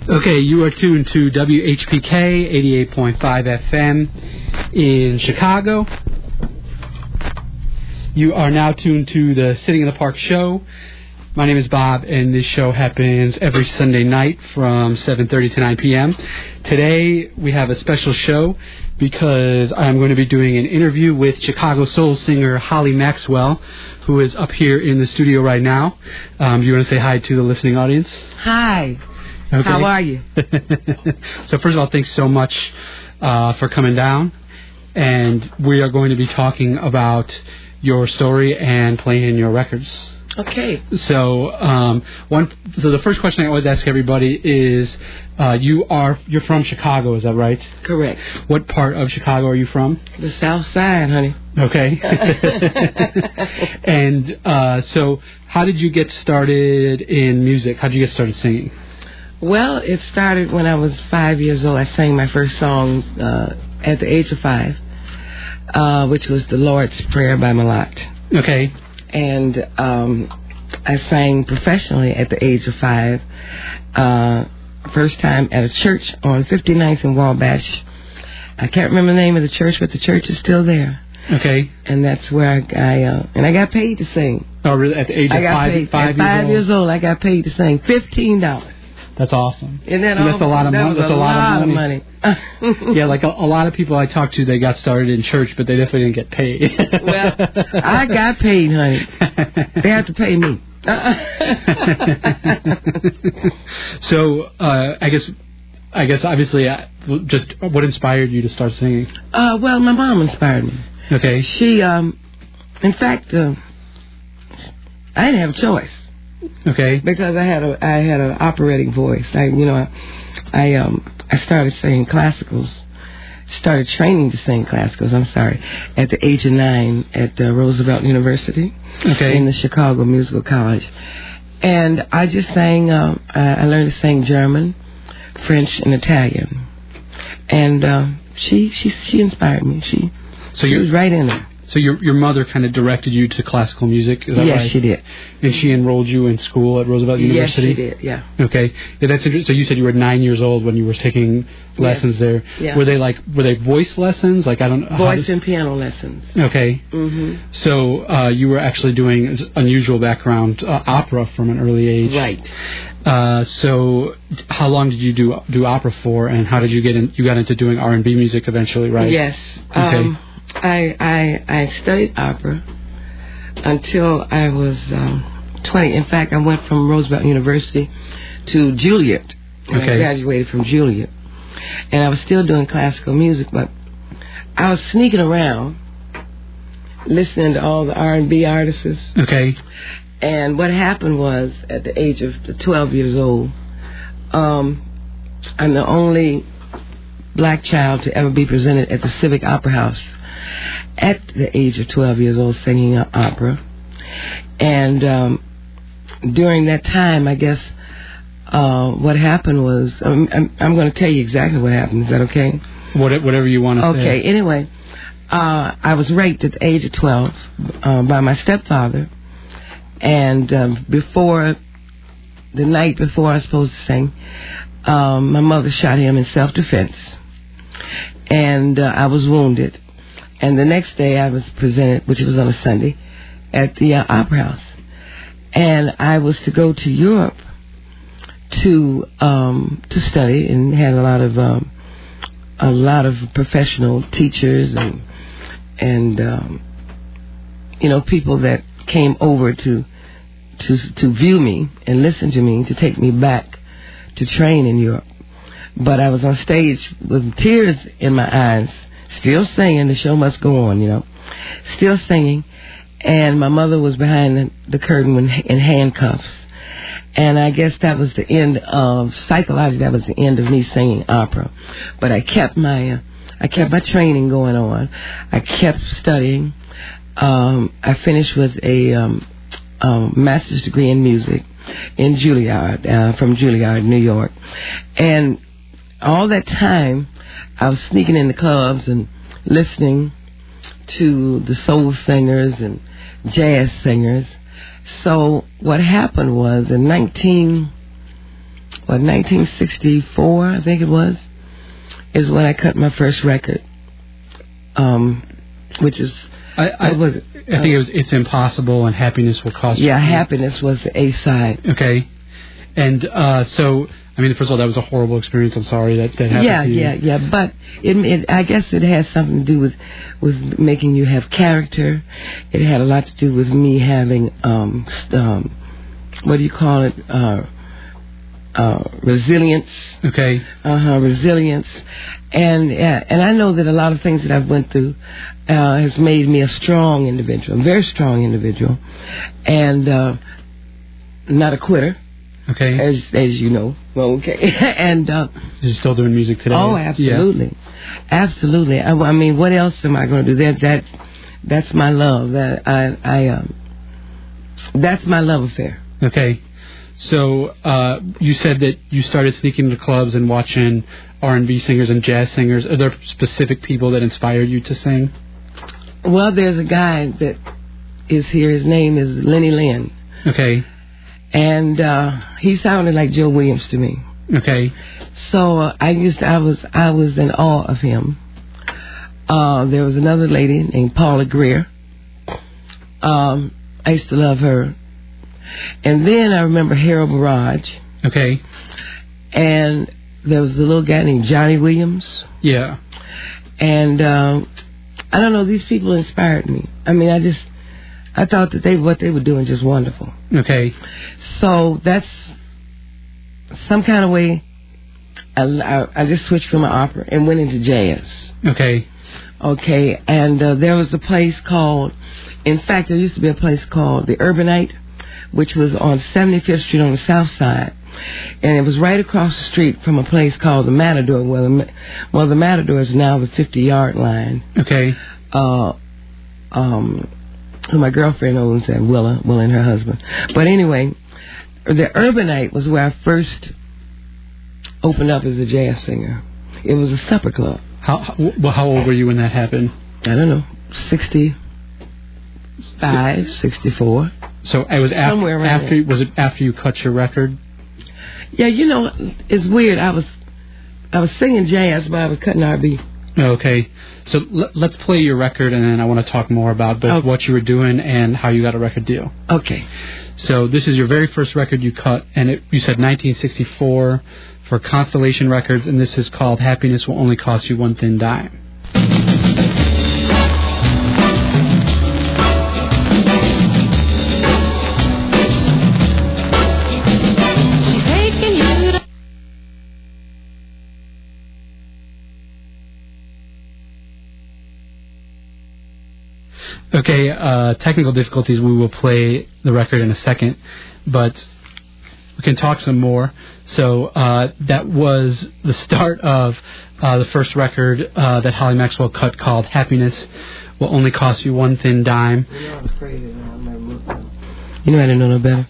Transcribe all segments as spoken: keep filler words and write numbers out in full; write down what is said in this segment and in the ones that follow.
Okay, you are tuned to W H P K eighty-eight point five F M in Chicago. You are now tuned to the Sitting in the Park show. My name is Bob, and this show happens every Sunday night from seven thirty to nine p.m. Today, we have a special show because I'm going to be doing an interview with Chicago soul singer Holly Maxwell, who is up here in the studio right now. Um, do you want to say hi to the listening audience? Hi. Okay. How are you? So first of all, thanks so much uh, for coming down. And we are going to be talking about your story and playing your records. Okay. So um, one. So the first question I always ask everybody is, uh, you are you're from Chicago, is that right? Correct. What part of Chicago are you from? The South Side, honey. Okay. And uh, so, how did you get started in music? How did you get started singing? Well, it started when I was five years old. I sang my first song uh, at the age of five, uh, which was The Lord's Prayer by Malott. Okay. And um, I sang professionally at the age of five. Uh, first time at a church on fifty-ninth and Wabash. I can't remember the name of the church, but the church is still there. Okay. And that's where I, I uh, and I got paid to sing. Oh, really? At the age of I got five, paid, five, at years, five old? years old, I got paid to sing fifteen dollars. That's awesome. And that that's a lot of that money. Was That's a, a lot, lot of money. Of money. Yeah, like a, a lot of people I talked to, they got started in church, but they definitely didn't get paid. Well, I got paid, honey. They have to pay me. So, uh, I guess, I guess, obviously, uh, just what inspired you to start singing? Uh, well, my mom inspired me. Okay. She, um, in fact, uh, I didn't have a choice. Okay. Because I had a, I had an operatic voice. I, you know, I, I, um, I started singing classicals. Started training to sing classicals. I'm sorry, at the age of nine at uh, Roosevelt University. Okay. In the Chicago Musical College, and I just sang. Uh, I, I learned to sing German, French, and Italian. And uh, she, she, she inspired me. She, so she was right in there. So your your mother kind of directed you to classical music, is that yes, right? Yes, she did. And she enrolled you in school at Roosevelt University? Yes, she did, yeah. Okay. Yeah, that's interesting. So you said you were nine years old when you were taking lessons yes. there. Yeah. Were they like, were they voice lessons? Like, I don't know. Voice and piano lessons. Okay. Mm-hmm. So uh, you were actually doing unusual background uh, opera from an early age. Right. Uh, so how long did you do do opera for, and how did you get in, you got into doing R and B music eventually, right? Yes. Okay. Um, I, I I studied opera until I was um, twenty. In fact, I went from Roosevelt University to Juilliard. Okay. I graduated from Juilliard. And I was still doing classical music, but I was sneaking around, listening to all the R and B artists. Okay. And what happened was, at the age of twelve years old, um, I'm the only black child to ever be presented at the Civic Opera House at the age of twelve years old, singing opera. And um, during that time, I guess, uh, what happened was, um, I'm, I'm going to tell you exactly what happened. Is that okay? What, whatever you want to okay, say. Okay, anyway, uh, I was raped at the age of twelve uh, by my stepfather. And um, before, the night before I was supposed to sing, um, my mother shot him in self-defense. And uh, I was wounded. And the next day I was presented, which was on a Sunday, at the uh, Opera House. And I was to go to Europe to um, to study, and had a lot of um, a lot of professional teachers and and um, you know, people that came over to to to view me and listen to me, to take me back to train in Europe. But I was on stage with tears in my eyes, still singing. The show must go on, you know. Still singing. And my mother was behind the, the curtain in, in handcuffs. And I guess that was the end of, psychologically, that was the end of me singing opera. But I kept my, uh, I kept my training going on. I kept studying. Um, I finished with a um, um, master's degree in music in Juilliard, uh, from Juilliard, New York. And all that time, I was sneaking in the clubs and listening to the soul singers and jazz singers. So what happened was, in nineteen what, nineteen sixty-four, I think it was, is when I cut my first record, um, which is, I, I, was, I think it was It's Impossible and Happiness Will Cost yeah, You. Happiness was the A side. Okay. And uh, so, I mean, first of all, that was a horrible experience. I'm sorry that that happened Yeah, to you. yeah, yeah. But it, it, I guess it has something to do with, with making you have character. It had a lot to do with me having, um, um, what do you call it? Uh, uh, resilience. Okay. Uh huh. Resilience. And uh, and I know that a lot of things that I've went through uh, has made me a strong individual, a very strong individual, and uh, not a quitter. Okay. As as you know. Okay. and uh, You're still doing music today? Oh, absolutely, yeah. absolutely. I, I mean, what else am I going to do? That that that's my love. That I I um. That's my love affair. Okay. So uh, you said that you started sneaking into clubs and watching R and B singers and jazz singers. Are there specific people that inspired you to sing? Well, there's a guy that is here. His name is Lenny Lynn. Okay. And uh, he sounded like Joe Williams to me. Okay. So uh, I used to, I was I was in awe of him. Uh, there was another lady named Paula Greer. Um, I used to love her. And then I remember Harold Barrage. Okay. And there was a little guy named Johnny Williams. Yeah. And um, I don't know, these people inspired me. I mean, I just, I thought that they what they were doing just wonderful. Okay. So that's some kind of way. I, I, I just switched from my opera and went into jazz. Okay. Okay. And uh, there was a place called, in fact, there used to be a place called the Urbanite, which was on seventy-fifth Street on the south side. And it was right across the street from a place called the Matador. Well, the, well, the Matador is now the fifty-yard line. Okay. Uh, um, who my girlfriend owns that, Willa, Willa and her husband. But anyway, the Urbanite was where I first opened up as a jazz singer. It was a supper club. How, how well, how old were you when that happened? I don't know, sixty-five, sixty-four. So it was after, after was it after you cut your record? Yeah, you know, it's weird. I was I was singing jazz, but I was cutting R and B. Okay. So l- let's play your record, and then I want to talk more about both okay. what you were doing and how you got a record deal. Okay. So this is your very first record you cut, and it, you said nineteen sixty-four for Constellation Records, and this is called Happiness Will Only Cost You One Thin Dime. Okay, uh, technical difficulties, we will play the record in a second, but we can talk some more. So uh, that was the start of uh, the first record uh, that Holly Maxwell cut called Happiness Will Only Cost You One Thin Dime. You know, I was crazy. You know I didn't know no better.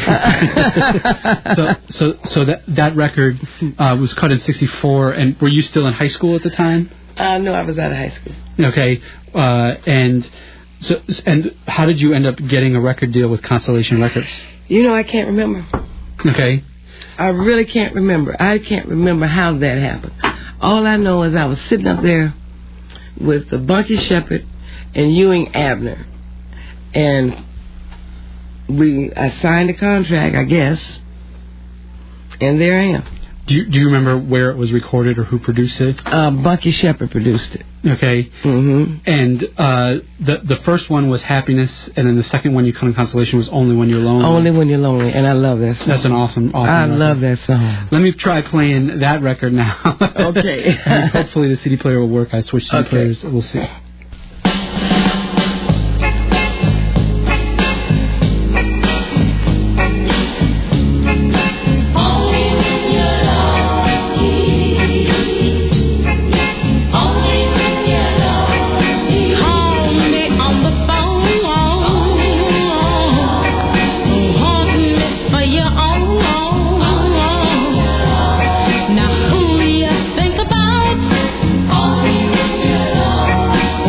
so so, so that, that record uh, was cut in sixty-four, and were you still in high school at the time? Uh, no, I was out of high school. Okay, uh, and... So, and how did you end up getting a record deal with Constellation Records? You know, I can't remember. Okay. I really can't remember. I can't remember how that happened. All I know is I was sitting up there with the Bunky Shepherd and Ewing Abner, and we I signed a contract, I guess, and there I am. Do you, do you remember where it was recorded or who produced it? Uh, Bunky Shepherd produced it. Okay. Mm-hmm. And uh, the the first one was Happiness, and then the second one you cut in Constellation was Only When You're Lonely. Only When You're Lonely, and I love that song. That's an awesome, awesome I record. love that song. Let me try playing that record now. Okay. Hopefully the C D player will work. I switched C D okay. players. We'll see. Now who you think about? Only when you're alone.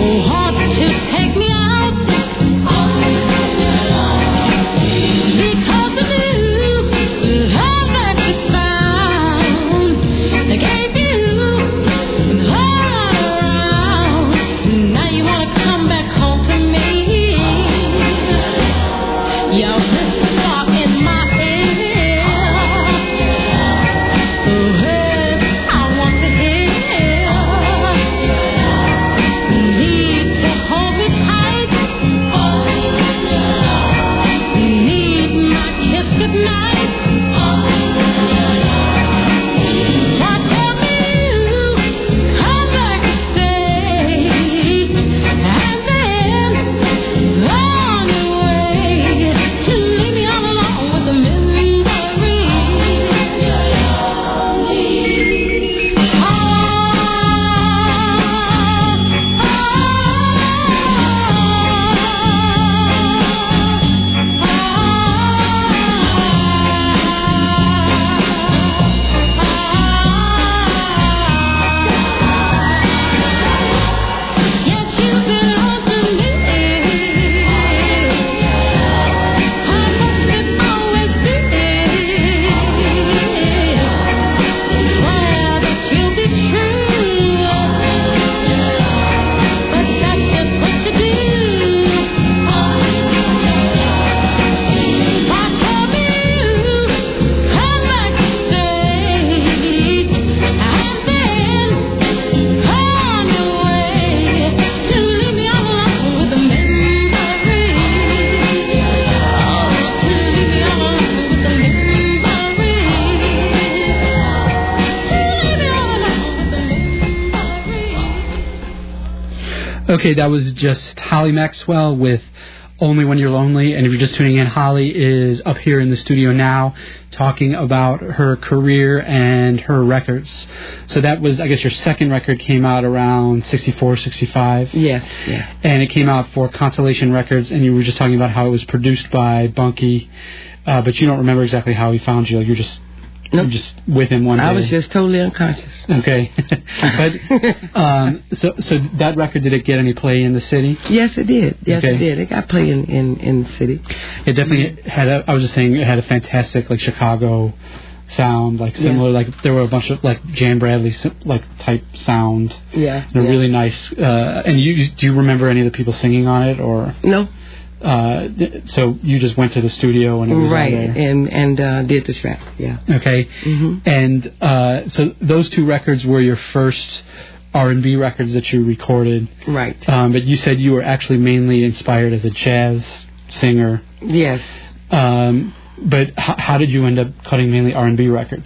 Okay, that was just Holly Maxwell with Only When You're Lonely. And if you're just tuning in, Holly is up here in the studio now talking about her career and her records. So that was, I guess, your second record came out around sixty-four, sixty-five. Yes, yeah. And it came out for Constellation Records, and you were just talking about how it was produced by Bunky, uh, but you don't remember exactly how he found you. You're just... Nope. You're just with him one day. I was just totally unconscious. Okay. But, um, so so that record, did it get any play in the city? Yes, it did. Yes, okay. it did. It got play in, in, in the city. It definitely mm-hmm. had a, I was just saying, it had a fantastic, like, Chicago sound, like, similar, yeah. like, there were a bunch of, like, Jan Bradley, like, type sound. Yeah. And a yeah. really nice, uh, and you, do you remember any of the people singing on it, or? No. Uh, so you just went to the studio and it was right, there. and and uh, did the track, yeah. Okay, mm-hmm. and uh, so those two records were your first R and B records that you recorded, right? Um, but you said you were actually mainly inspired as a jazz singer. Yes. Um, but h- how did you end up cutting mainly R and B records?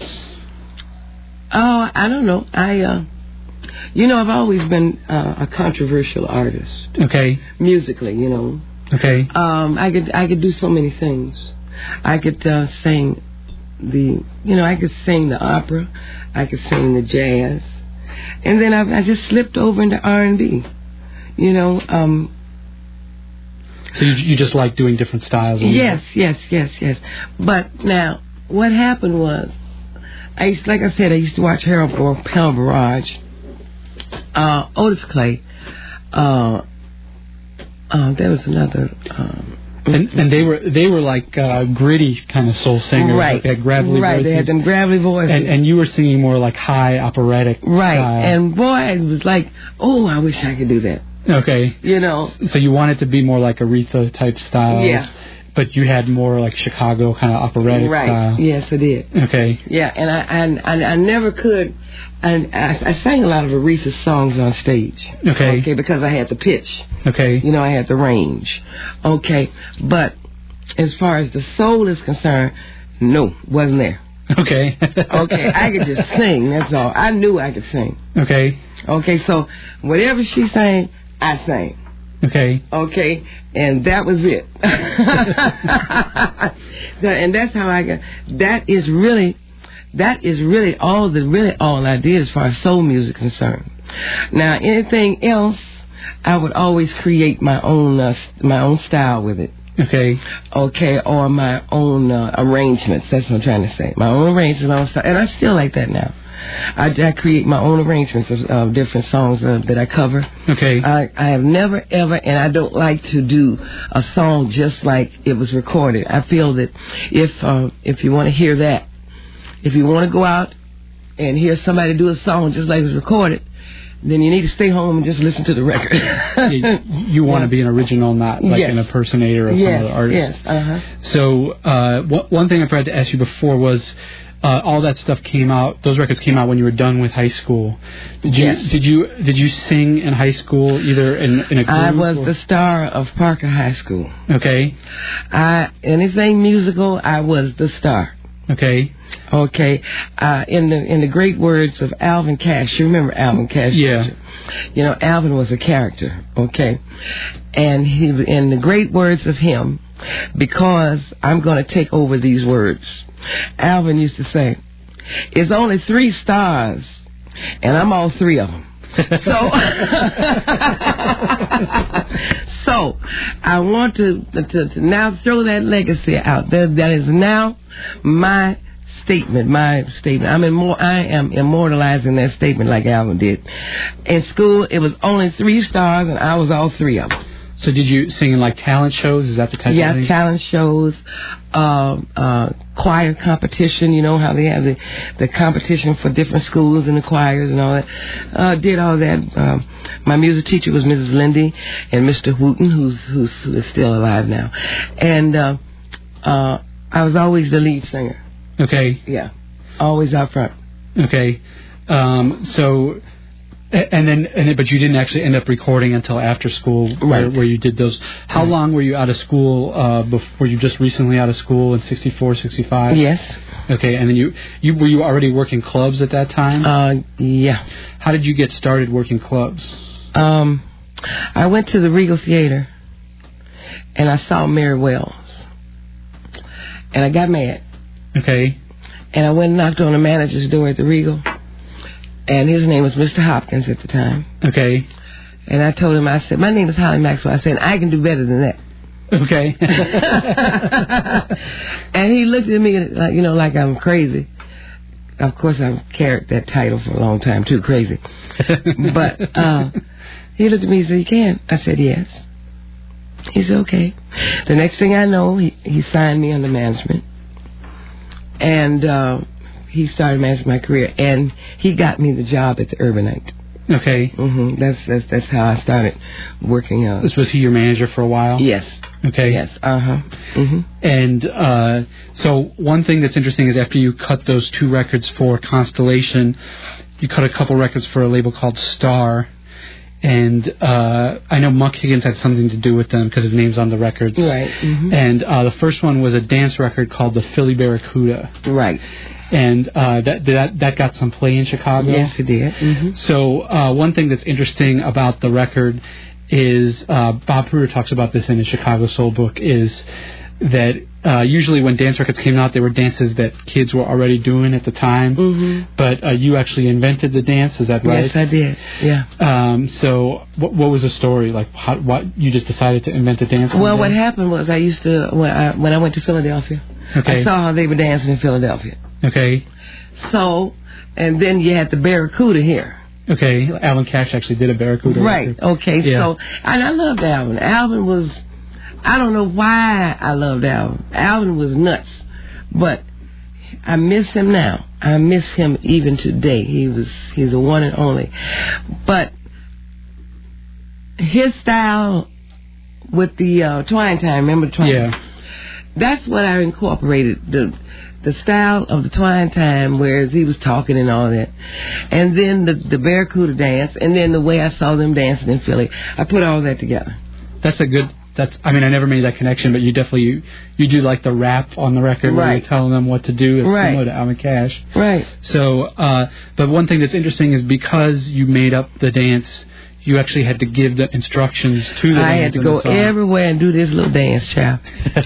Oh, I don't know. I, uh, you know, I've always been uh, a controversial artist. Okay. Musically, you know. Okay. Um, I could I could do so many things. I could uh, sing the, you know, I could sing the opera. I could sing the jazz, and then I, I just slipped over into R and B. You know. Um, so you you just like doing different styles. Yes, yes, yes, yes. But now, what happened was, I used, like I said, I used to watch Harold Harold Barrage, uh, Otis Clay. Uh, Uh, there was another, um, and, and they were they were like uh, gritty kind of soul singers, right? Like they had gravelly right, voices. They had them gravelly voices, and, and you were singing more like high operatic, right? Style. And boy, it was like, oh, I wish I could do that. Okay, you know. So you wanted to be more like Aretha type style, yeah. But you had more like Chicago kind of operatic right. style. Yes, I did. Okay. Yeah, and I and I, I never could. And I, I sang a lot of Aretha's songs on stage. Okay. Okay, because I had the pitch. Okay. You know, I had the range. Okay, but as far as the soul is concerned, no, wasn't there. Okay. Okay, I could just sing. That's all. I knew I could sing. Okay. Okay, so whatever she sang, I sang. Okay. Okay, and that was it. And that's how I got. That is really, that is really all the really all I did as far as soul music is concerned. Now, anything else, I would always create my own uh, my own style with it. Okay. Okay, or my own uh, arrangements. That's what I'm trying to say. My own arrangements, my own style, and I'm still like that now. I, I create my own arrangements of uh, different songs uh, that I cover. Okay. I, I have never, ever, and I don't like to do a song just like it was recorded. I feel that if uh, if you want to hear that, if you want to go out and hear somebody do a song just like it was recorded, then you need to stay home and just listen to the record. you you want to be an original, not like yes. an impersonator of yes. some other artist. Yes, uh-huh. So uh, w- one thing I forgot to ask you before was, Uh, all that stuff came out. Those records came out when you were done with high school. Did you? Yes. Did you? Did you sing in high school either in, in a group? I was or? the star of Parker High School. Okay. I anything musical, I was the star. Okay. Okay. Uh, in the in the great words of Alvin Cash, you remember Alvin Cash? Yeah. You know, Alvin was a character. Okay. And he, in the great words of him, because I'm going to take over these words. Alvin used to say, "It's only three stars, and I'm all three of them." So, so I want to, to to now throw that legacy out. That that is now my statement. My statement. I'm immor- I am immortalizing that statement like Alvin did. In school, it was only three stars, and I was all three of them. So did you sing in like talent shows? Is that the type yeah, of thing? Yeah, talent shows, uh, uh, choir competition. You know how they have the, the competition for different schools and the choirs and all that. Uh, did all that. Um, my music teacher was Missus Lindy and Mister Wooten, who's, who's who is still alive now. And uh, uh, I was always the lead singer. Okay. Yeah, always out front. Okay. Um, so... And then, and then, but you didn't actually end up recording until after school, right. where, where you did those. How right. long were you out of school? Uh, before, were you just recently out of school in sixty-four, sixty-five? Yes. Okay, and then you, you were you already working clubs at that time? Uh, yeah. How did you get started working clubs? Um, I went to the Regal Theater, and I saw Mary Wells, and I got mad. Okay. And I went and knocked on the manager's door at the Regal, and his name was Mister Hopkins at the time. Okay. And I told him, I said, my name is Holly Maxwell. I said, I can do better than that. Okay. And he looked at me, like, you know, like I'm crazy. Of course, I've carried that title for a long time, too, crazy. But uh, he looked at me and said, you can? I said, yes. He said, okay. The next thing I know, he, he signed me under management. And uh, he started managing my career. And he got me the job at the Urbanite. Okay. Mm-hmm. That's, that's that's how I started working out. This was he your manager for a while? Yes. Okay. Yes. Uh-huh. Mm-hmm. And uh, so one thing that's interesting is after you cut those two records for Constellation, you cut a couple records for a label called Star. And uh, I know Muck Higgins had something to do with them because his name's on the records. Right. Mm-hmm. And uh, the first one was a dance record called the Philly Barracuda. Right. And uh, that that that got some play in Chicago. Yes, it did. Mm-hmm. So uh, one thing that's interesting about the record is uh, Bob Pruder talks about this in his Chicago Soul book, is that uh, usually when dance records came out, they were dances that kids were already doing at the time. Mm-hmm. But uh, you actually invented the dance, is that right? Yes, I did. Yeah. Um, so what, what was the story? Like, how, what you just decided to invent the dance? Well, what happened was I used to when I when I went to Philadelphia, Okay. I saw how they were dancing in Philadelphia. Okay. So, and then you had the Barracuda here. Okay. Alvin Cash actually did a Barracuda Right. record. Okay. Yeah. So, and I loved Alvin. Alvin was, I don't know why I loved Alvin. Alvin was nuts, but I miss him now. I miss him even today. He was, he's a one and only. But his style with the uh, Twine Time, remember the Twine? Yeah. That's what I incorporated, the the style of the Twine Time, whereas he was talking and all that. And then the, the Barracuda dance, and then the way I saw them dancing in Philly. I put all that together. That's a good, that's, I mean, I never made that connection, but you definitely, you, you do like the rap on the record where Right. you're telling them what to do. It's Right. similar to Alvin Cash. Right. So, uh, but one thing that's interesting is because you made up the dance, you actually had to give the instructions to the I dance had to in go the song. everywhere and do this little dance, child.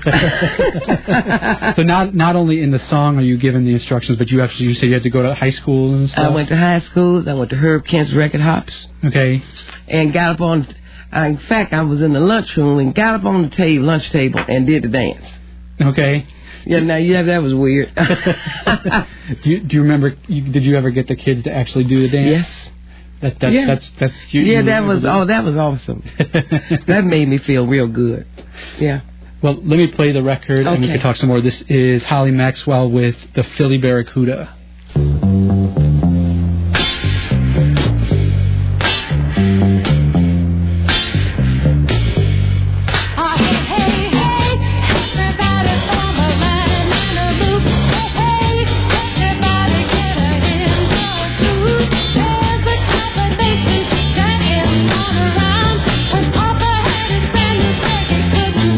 So not not only in the song are you given the instructions, but you actually, you said you had to go to high schools and stuff? I went to high schools. I went to Herb Kent's Record Hops. Okay. And got up on, uh, in fact, I was in the lunchroom and got up on the table, lunch table and did the dance. Okay. Yeah, now, yeah, that was weird. do, you, do you remember, you, did you ever get the kids to actually do the dance? Yes. That, that, yeah. That's, that's, you, yeah, you that was, that? oh, that was awesome. That made me feel real good. Yeah. Well, let me play the record okay. and we can talk some more. This is Holly Maxwell with the Philly Barracuda.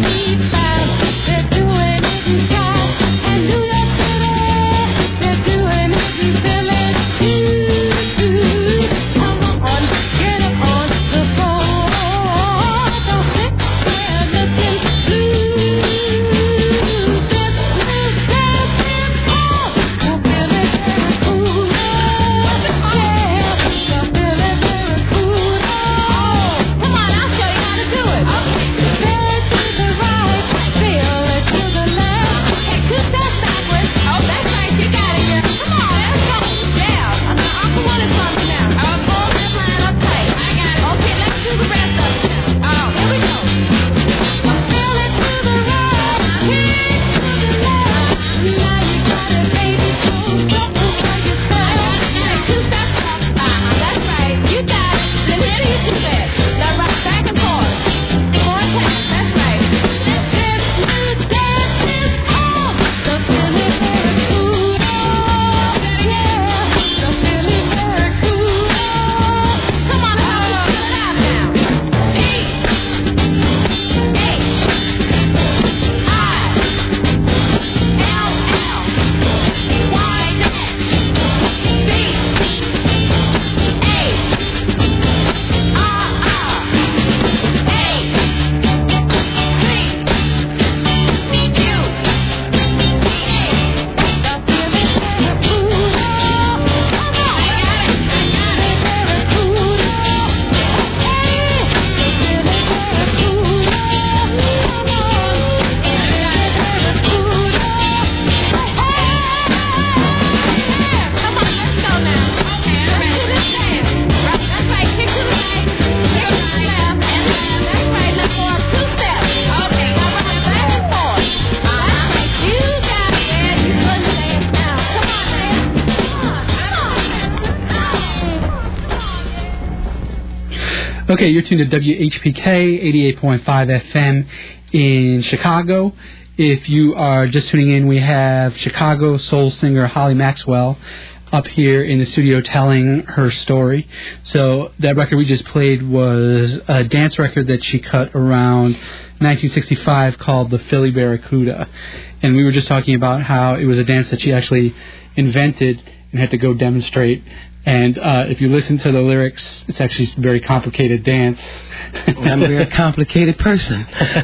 Do Okay, you're tuned to W H P K eighty-eight point five F M in Chicago. If you are just tuning in, we have Chicago soul singer Holly Maxwell up here in the studio telling her story. So that record we just played was a dance record that she cut around nineteen sixty-five called the Philly Barracuda. And we were just talking about how it was a dance that she actually invented and had to go demonstrate. And uh, if you listen to the lyrics, it's actually a very complicated dance. I'm a very complicated person.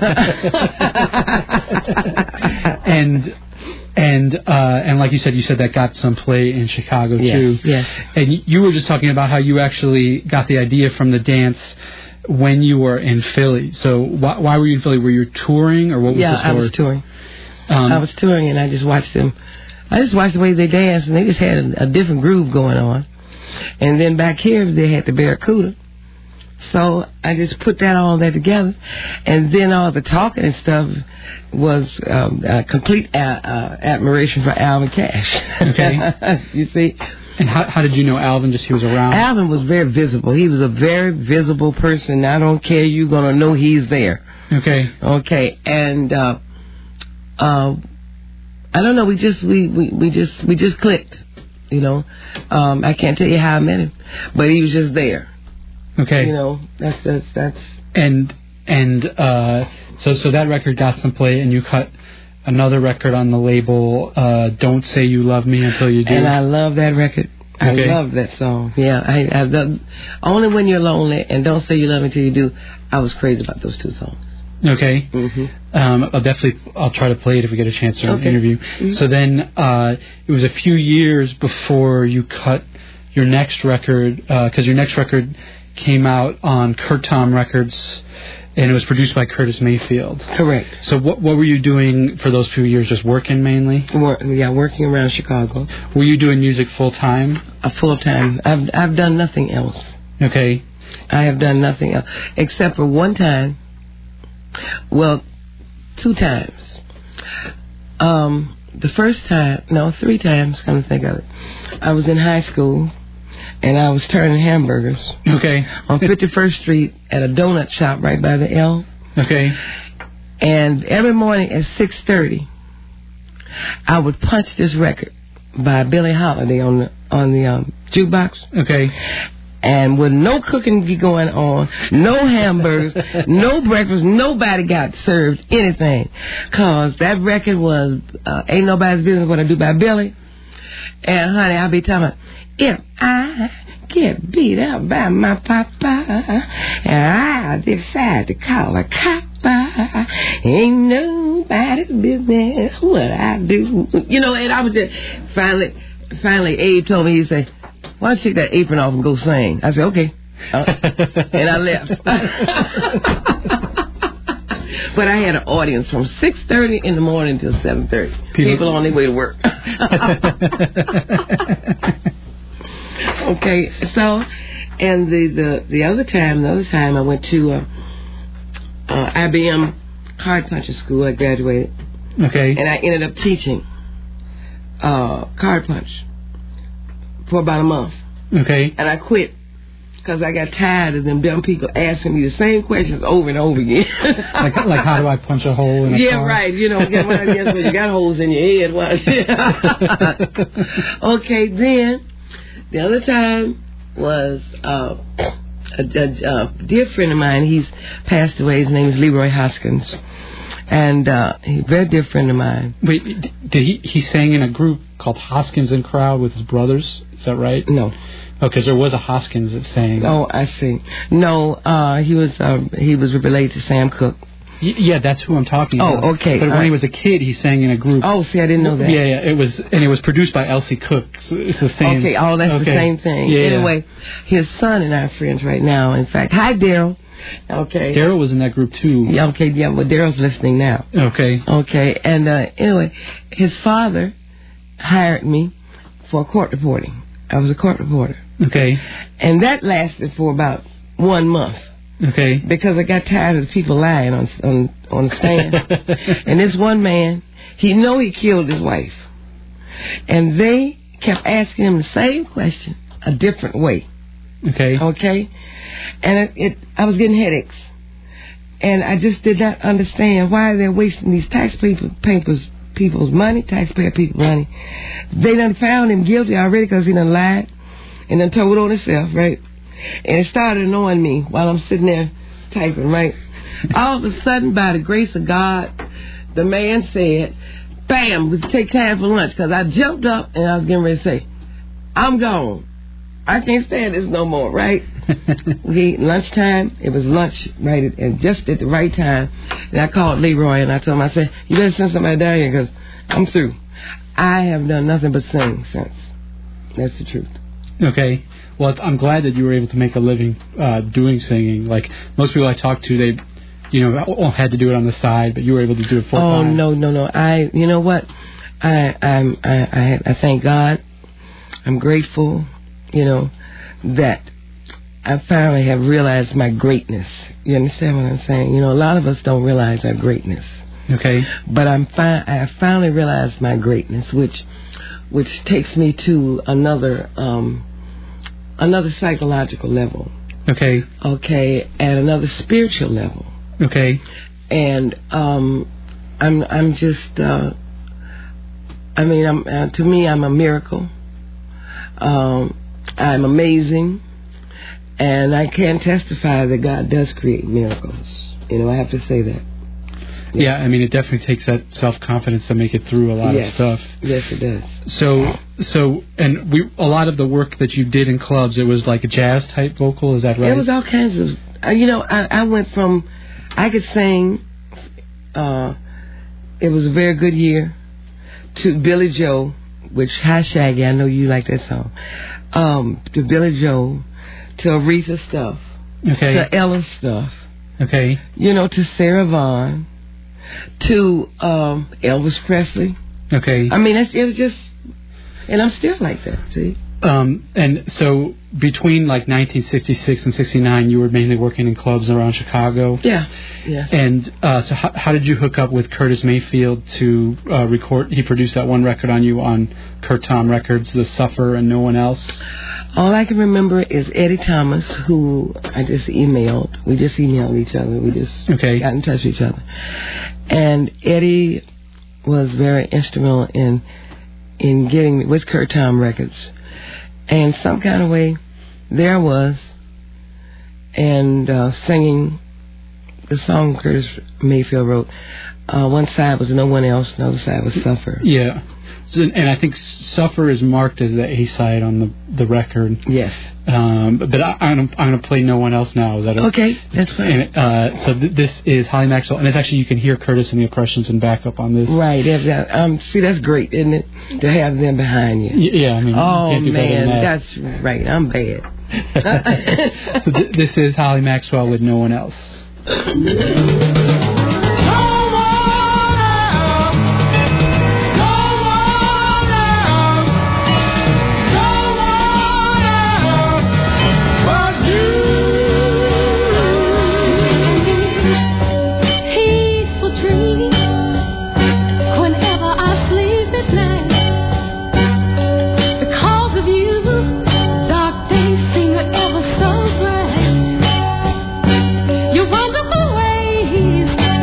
and and uh, and like you said, you said that got some play in Chicago yes, too. Yes. And you were just talking about how you actually got the idea from the dance when you were in Philly. So why, why were you in Philly? Were you touring or what was yeah, the story? I was touring. Um, I was touring and I just watched them. I just watched the way they danced and they just had a, a different groove going on. And then back here they had the Barracuda. So I just put that all that together. And then all the talking and stuff was um, a complete a- uh, admiration for Alvin Cash. Okay. You see? And how, how did you know Alvin? Just he was around? Alvin was very visible. He was a very visible person. I don't care. You're going to know he's there. Okay. Okay. And uh, uh, I don't know. We just we, we, we just we just clicked. You know, um, I can't tell you how I met him, but he was just there. Okay. You know, that's that's that's. And and uh, so so that record got some play, and you cut another record on the label. Uh, Don't Say You Love Me Until You Do. And I love that record. I okay. love that song. Yeah, I, I the, Only When You're Lonely and Don't Say You Love Me Till You Do. I was crazy about those two songs. Okay. Mm-hmm. Um, I'll definitely I'll try to play it if we get a chance to okay. interview. Mm-hmm. So then uh, it was a few years before you cut your next record because uh, your next record came out on Kurt Tom Records and it was produced by Curtis Mayfield. Correct. So what what were you doing for those few years? Just working mainly? Work, yeah, working around Chicago. Were you doing music full time? A full time. I've I've done nothing else. Okay. I have done nothing else except for one time. Well, two times. Um, the first time, no, three times, come to think of it. I was in high school, and I was turning hamburgers. Okay. On fifty-first Street at a donut shop right by the L. Okay. And every morning at six thirty, I would punch this record by Billie Holiday on the on the um, jukebox. Okay. And with no cooking going on, no hamburgers, no breakfast, nobody got served anything. Cause that record was uh, Ain't Nobody's Business What I Do by Billy. And honey, I'll be telling her, if I get beat up by my papa, and I decide to call a copper, ain't nobody's business what I do. You know, and I was just, finally, finally Abe told me, he said, why don't you take that apron off and go sing? I said, okay. Uh, and I left. But I had an audience from six thirty in the morning till seven thirty. People, People on their way to work. Okay, so, and the, the, the other time, the other time I went to uh, uh, I B M card punching school. I graduated. Okay. And I ended up teaching uh, card punch for about a month. Okay. And I quit because I got tired of them dumb people asking me the same questions over and over again. like, like how do I punch a hole in a yeah, car? right. You know, get one of them, you got holes in your head. What? Okay, then the other time was uh, a, a, a dear friend of mine. He's passed away. His name is Leroy Hoskins. And uh, he's a very dear friend of mine. Wait, did he he sang in a group called Hoskins and Crowd with his brothers? Is that right? No. Oh, because there was a Hoskins that sang. Oh, I see. No, uh, he was um, he was related to Sam Cooke. Y- yeah, that's who I'm talking oh, about. Oh, okay. But when uh, he was a kid, he sang in a group. Oh, see, I didn't know that. Yeah, yeah, it was, and it was produced by Elsie Cook. So it's the same. Okay, oh, that's okay. the same thing. Yeah, anyway, yeah. his son and I are friends right now. In fact, hi, Daryl. Okay. Daryl was in that group too. Yeah, okay, yeah, well, Daryl's listening now. Okay. Okay, and uh, anyway, his father hired me for court reporting. I was a court reporter. Okay. And that lasted for about one month. Okay. Because I got tired of the people lying on on, on the stand. And this one man, he know he killed his wife. And they kept asking him the same question a different way. Okay. Okay? And it, it I was getting headaches. And I just did not understand why they're wasting these tax people, papers, people's money, taxpayer people's money. They done found him guilty already because he done lied and done told on himself, right? And it started annoying me while I'm sitting there typing, right? All of a sudden, by the grace of God, the man said, bam, we take time for lunch, because I jumped up and I was getting ready to say, I'm gone. I can't stand this no more, right? We ate lunchtime. It was lunch, right, at, and just at the right time. And I called Leroy and I told him, I said, you better send somebody down here because I'm through. I have done nothing but sing since. That's the truth. Okay. Well, I'm glad that you were able to make a living uh, doing singing. Like most people I talk to, they, you know, had to do it on the side, but you were able to do it full oh, time. Oh no, no, no! I, you know what? I, I'm, I, I, I thank God. I'm grateful, you know, that I finally have realized my greatness. You understand what I'm saying? You know, a lot of us don't realize our greatness. Okay. But I'm fi- I finally realized my greatness, which, which takes me to another. Um, Another psychological level. Okay. Okay, at another spiritual level. Okay. And um, I'm I'm just uh, I mean I'm uh, to me I'm a miracle. Um, I'm amazing, and I can testify that God does create miracles. You know, I have to say that. Yeah, I mean, it definitely takes that self-confidence to make it through a lot yes. of stuff. Yes, it does. So, so, and we, a lot of the work that you did in clubs, it was like a jazz-type vocal, is that right? It was all kinds of, uh, you know, I, I went from, I could sing, uh, it was a very good year, to Billy Joe, which, hi Shaggy, I know you like that song, um, to Billy Joe, to Aretha stuff, okay. to Ella stuff, okay, you know, to Sarah Vaughan, to um, Elvis Presley. Okay. I mean, it's, it was just, and I'm still like that, see? Um, and so between like nineteen sixty-six and sixty-nine, you were mainly working in clubs around Chicago. Yeah, yeah. And uh, so how, how did you hook up with Curtis Mayfield to uh, record? He produced that one record on you on Kurt Tom Records, The Suffer and No One Else. All I can remember is Eddie Thomas, who I just emailed. We just emailed each other. We just okay. got in touch with each other. And Eddie was very instrumental in in getting with Kurt Tom Records. And some kind of way, there I was, and uh, singing the song Curtis Mayfield wrote. Uh, one side was No One Else, the other side was Suffer. Yeah. So, and I think Suffer is marked as the A side on the the record. Yes. Um, but I, I'm I'm going to play No One Else now. Is that okay? Okay, that's fine. And, uh, so th- this is Holly Maxwell, and it's actually you can hear Curtis and the Oppressions in backup on this. Right. That, um, see, that's great, isn't it? To have them behind you. Y- yeah. I mean. Oh you can't do better man, than that. that's right. I'm bad. So th- this is Holly Maxwell with No One Else. Your wonderful ways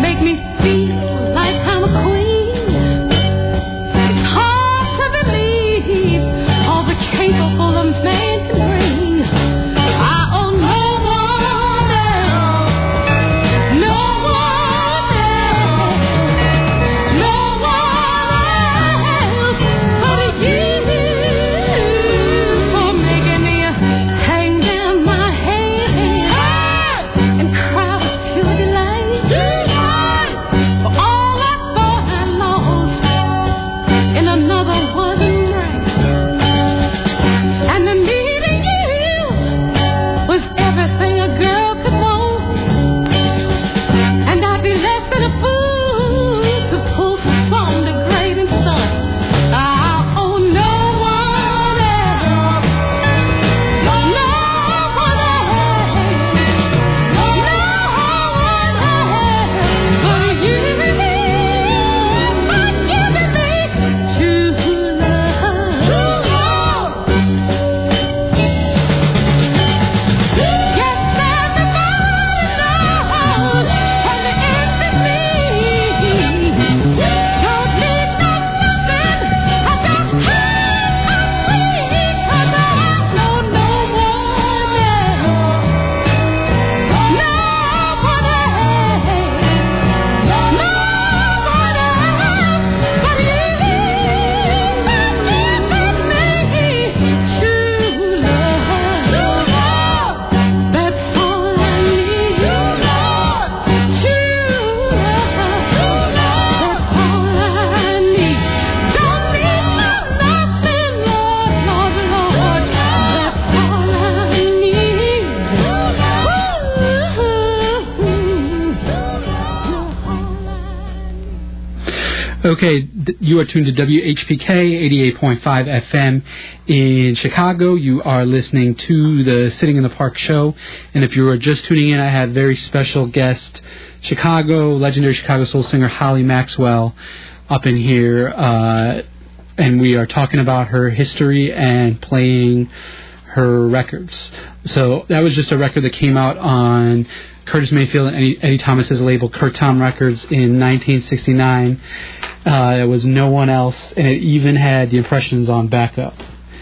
Okay, th- you are tuned to W H P K eighty-eight point five F M in Chicago. You are listening to the Sitting in the Park show. And if you are just tuning in, I have very special guest, Chicago, legendary Chicago soul singer Holly Maxwell up in here. Uh, and we are talking about her history and playing her records. So that was just a record that came out on Curtis Mayfield and Eddie, Eddie Thomas's label, Kurt Tom Records, in nineteen sixty-nine. Uh, it was No One Else, and it even had the Impressions on backup.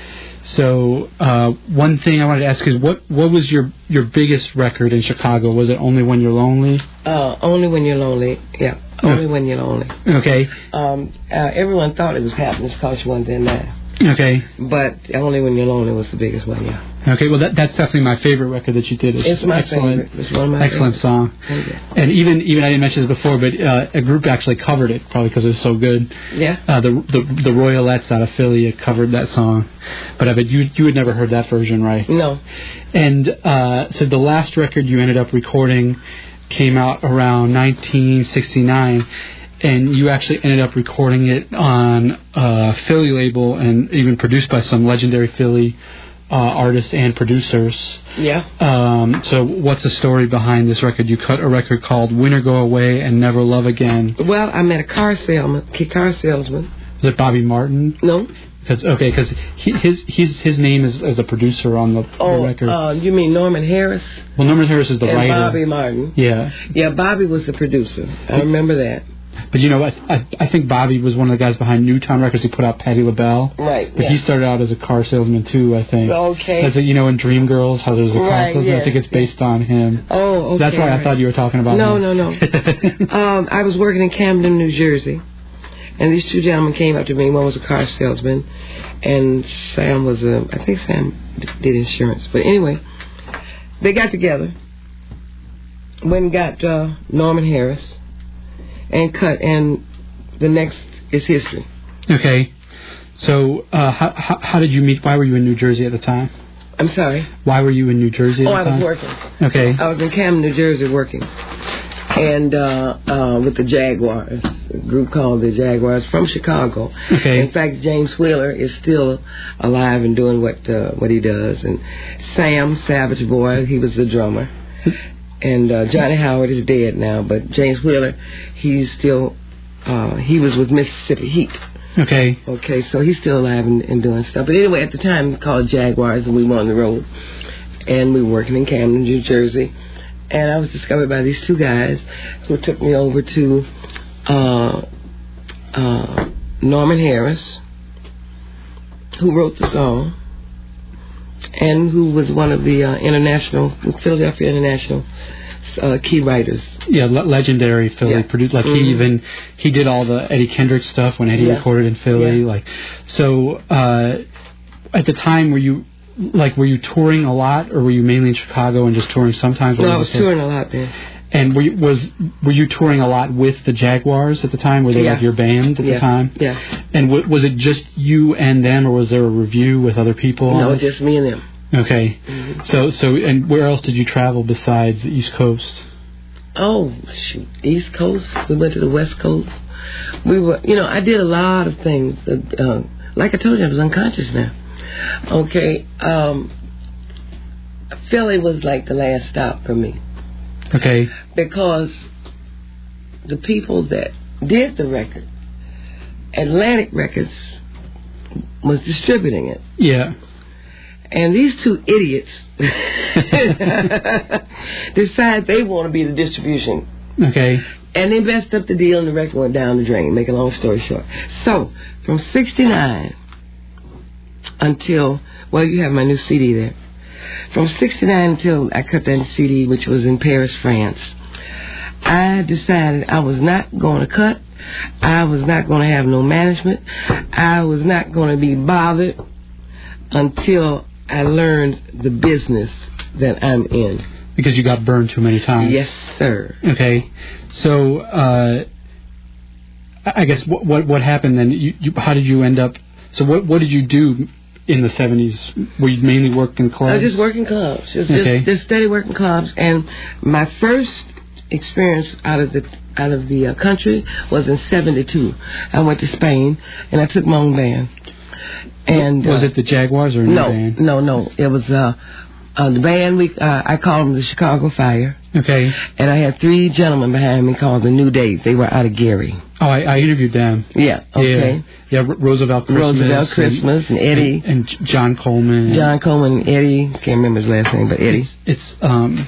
So uh, one thing I wanted to ask is, what what was your, your biggest record in Chicago? Was it Only When You're Lonely? Uh, Only When You're Lonely, yeah. Oh. Only When You're Lonely. Okay. Um, uh, everyone thought it was Happiness Cost You One Day Now. Okay. But Only When You're Lonely was the biggest one, yeah. Okay, well, that, that's definitely my favorite record that you did. It's, it's my excellent, favorite. It's one of my excellent favorites. song. Okay. And even even I didn't mention this before, but uh, a group actually covered it, probably because it was so good. Yeah. Uh, the, the the Royalettes out of Philly covered that song, but I bet you you had never heard that version, right? No. And uh, so the last record you ended up recording came out around nineteen sixty-nine. And you actually ended up recording it on a Philly label and even produced by some legendary Philly uh, artists and producers. Yeah. Um, so what's the story behind this record? You cut a record called Winter Go Away and Never Love Again. Well, I met a car salesman. Car salesman. Is it Bobby Martin? No. Because okay, because he, his his his name is as a producer on the, oh, the record. Oh, uh, you mean Norman Harris? Well, Norman Harris is the and writer. Bobby Martin. Yeah. Yeah, Bobby was the producer. I remember that. But, you know, I, I I think Bobby was one of the guys behind Newtown Records who put out Patti LaBelle. Right, But yeah. he started out as a car salesman, too, I think. Okay. That's, you know, in Dreamgirls, how there's a car right, salesman. yeah. I think it's based on him. Oh, okay. So that's why right. I thought you were talking about no, him. No, no, no. um, I was working in Camden, New Jersey. And these two gentlemen came up to me. One was a car salesman. And Sam was a... I think Sam did insurance. But anyway, they got together. Went and got uh, Norman Harris. And cut... and the next is history. Okay. So, uh, how, how how did you meet? Why were you in New Jersey at the time? I'm sorry? Why were you in New Jersey at oh, the I time? was working. Okay. I was in Camden, New Jersey working. And uh, uh, with the Jaguars, a group called the Jaguars from Chicago. Okay. In fact, James Wheeler is still alive and doing what uh, what he does. And Sam, Savage Boy, he was the drummer. And uh, Johnny Howard is dead now, but James Wheeler, he's still... Uh, he was with Mississippi Heat. Okay. Okay, so he's still alive and, and doing stuff. But anyway, at the time, we called Jaguars, and we were on the road. And we were working in Camden, New Jersey. And I was discovered by these two guys who took me over to uh, uh, Norman Harris, who wrote the song, and who was one of the uh, international, Philadelphia International Uh, key writers. Yeah, le- legendary Philly yeah. produced. Like mm-hmm. he even he did all the Eddie Kendrick stuff when Eddie yeah. recorded in Philly. Yeah. Like, so uh, at the time, were you like were you touring a lot, or were you mainly in Chicago and just touring sometimes? No, I was touring a lot then. And were you, was were you touring a lot with the Jaguars at the time? Were they yeah. like your band at yeah. the time? Yeah. And w- was it just you and them, or was there a review with other people? No, on just me and them. Okay. Mm-hmm. So so and where else did you travel besides the East Coast? Oh, shoot. East Coast. We went to the West Coast. We were, you know, I did a lot of things. Uh, like I told you, I was unconscious now. Okay. Um, Philly was like the last stop for me. Okay. Because the people that did the record, Atlantic Records, was distributing it. Yeah. And these two idiots decide they want to be the distribution. Okay. And they messed up the deal and the record went down the drain, make a long story short. So, from sixty-nine until, well, you have my new C D there. From sixty-nine until I cut that C D, which was in Paris, France, I decided I was not going to cut. I was not going to have no management. I was not going to be bothered until I learned the business that I'm in. Because you got burned too many times. Yes, sir. Okay. So, uh, I guess what what, what happened then? You, you, how did you end up? So, what what did you do in the seventies? Were you mainly working clubs? I was just working clubs. Just, okay. just, just steady working clubs. And my first experience out of the out of the uh, country was in seventy-two. I went to Spain and I took my own band. And was uh, it the Jaguars or a new no, band? No, no, it was uh, uh, the band. We uh, I called them the Chicago Fire. Okay. And I had three gentlemen behind me called the New Days. They were out of Gary. Oh, I, I interviewed them. Yeah. Okay. Yeah, yeah Roosevelt Christmas. Roosevelt Christmas and, and Eddie and, and John Coleman. John Coleman and Eddie. Can't remember his last name, but Eddie. It's, it's um.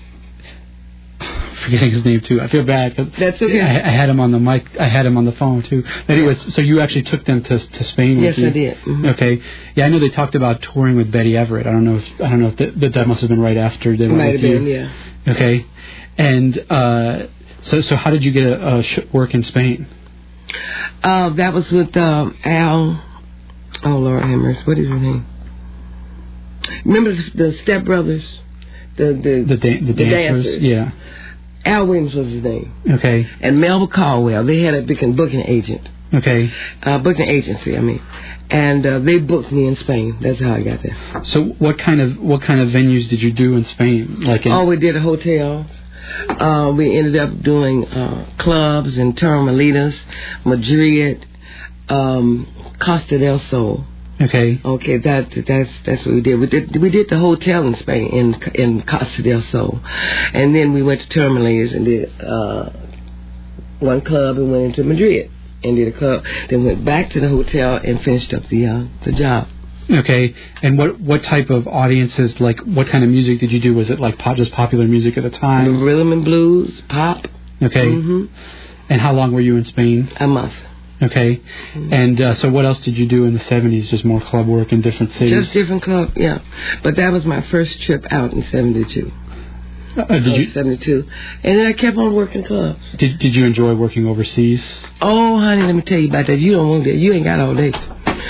forgetting his name too. I feel bad. That's okay. I, I had him on the mic. I had him on the phone too. Anyways, so you actually took them to to Spain? Yes, with you? I did. Mm-hmm. Okay. Yeah, I know they talked about touring with Betty Everett. I don't know. If, I don't know if that, that must have been right after they went Might with have you. been, yeah. Okay. And uh, so so how did you get a, a sh- work in Spain? Uh, that was with um, Al. Oh Lord, Hammers. What is his name? Remember the, the Step Brothers? The the The, da- the, the dancers? dancers. Yeah. Al Williams was his name. Okay. And Melba Caldwell. They had a booking booking agent. Okay. Uh, booking agency. I mean, and uh, they booked me in Spain. That's how I got there. So what kind of what kind of venues did you do in Spain? Like in- oh, we did hotels. Uh, we ended up doing uh, clubs in Torremolinos, Madrid, um, Costa del Sol. Okay. Okay, that that's that's what we did. We did we did the hotel in Spain in in Costa del Sol, and then we went to Torremolinos and did uh, one club and went into Madrid and did a club. Then went back to the hotel and finished up the uh, the job. Okay, and what what type of audiences, like what kind of music did you do? Was it like pop, just popular music at the time? Rhythm and blues, pop. Okay. Mm-hmm. And how long were you in Spain? A month. Okay. Mm-hmm. And uh, so what else did you do in the seventies? Just more club work in different cities? Just different club, yeah. But that was my first trip out in seventy-two. Uh, did you? seventy-two. And then I kept on working clubs. Did Did you enjoy working overseas? Oh, honey, let me tell you about that. You don't want that. You ain't got all day.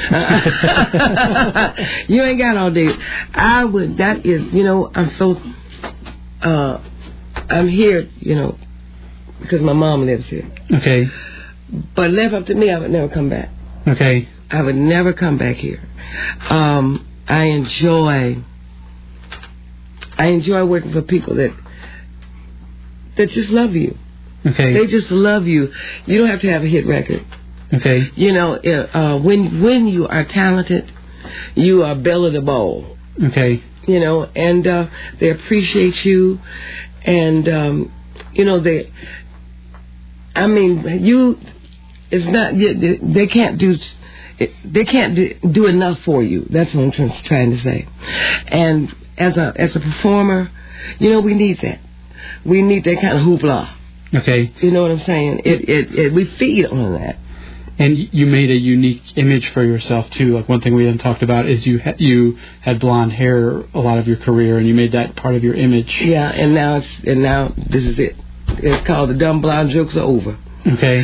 You ain't got all day. I would, that is, you know, I'm so, uh, I'm here, you know, because my mom lives here. Okay. But left up to me, I would never come back. Okay. I would never come back here. Um, I enjoy, I enjoy working for people that, that just love you. Okay. They just love you. You don't have to have a hit record. Okay. You know, uh, when when you are talented, you are belle of the ball. Okay. You know, and uh, they appreciate you, and um, you know they. I mean, you. It's not. They can't do. They can't do enough for you. That's what I'm trying to say. And as a as a performer, you know, we need that. We need that kind of hoopla. Okay. You know what I'm saying? It it, it we feed on that. And you made a unique image for yourself too. Like one thing we haven't talked about is you ha- you had blonde hair a lot of your career, and you made that part of your image. Yeah, and now it's and now this is it. It's called The Dumb Blonde Jokes Are Over. Okay.